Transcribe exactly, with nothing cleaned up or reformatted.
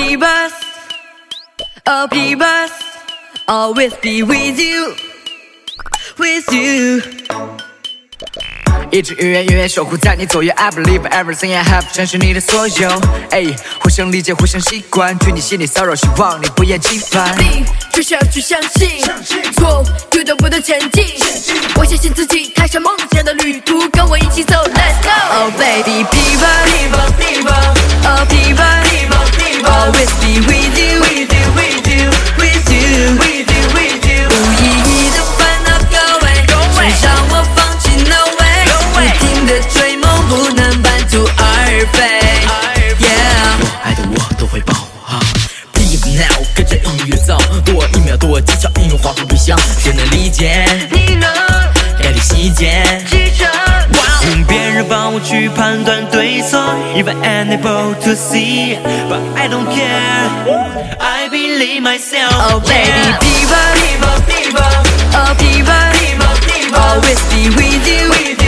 P-Bus, oh P-Bus, always be with you, with you。一直永远永远守护在你左右 I believe everything I have 全是你的所有哎，互相理解互相习惯去你心里骚扰希望你不厌其烦你就是要去相信错误遇到不能前进我相信自己踏上梦想的旅途跟我一起走 Let's go Oh baby P-Bus Oh P-Bus Always be with you With you With you With you With you With you 无意义的烦恼 Go away 谁让我放弃 No way不停的追梦不能半途而废 Yeah 我爱的我都会保护好 Please now 跟着音乐走多一秒多技巧应用化为微笑谁能理解你能概率细节记着用别人帮我去判断对错 If I'm unable to see But I don't care I believe myself Oh baby P-Bus Oh P-Bus Always be with you